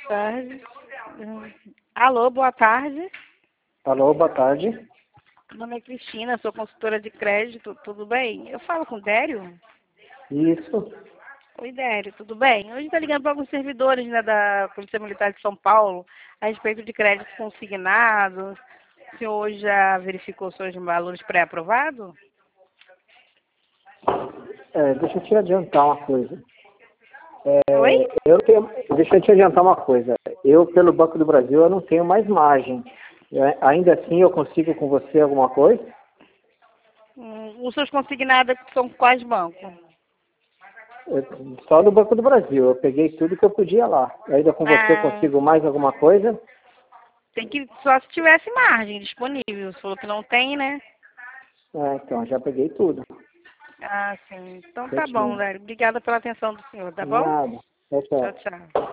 tarde. Alô, boa tarde. Alô, boa tarde. Meu nome é Cristina, sou consultora de crédito, tudo bem? Eu falo com o Dério? Isso. Oi, Dério, tudo bem? Hoje está ligando para alguns servidores, né, da Polícia Militar de São Paulo a respeito de créditos consignados. O senhor hoje já verificou seus valores pré-aprovados? Deixa eu te adiantar uma coisa. Oi? Deixa eu te adiantar uma coisa. Eu, pelo Banco do Brasil, eu não tenho mais margem. Ainda assim, eu consigo com você alguma coisa? Os seus consignados são quais bancos? Só no Banco do Brasil. Eu peguei tudo que eu podia lá. Ainda com você eu Ah, consigo mais alguma coisa? tem que, só se tivesse margem disponível. Você falou que não tem, né? Então, já peguei tudo. Ah, sim. Então tá bom, Certinho. Lério. Obrigada pela atenção do senhor, tá bom? Nada. Tchau, Tchau, tchau. tchau.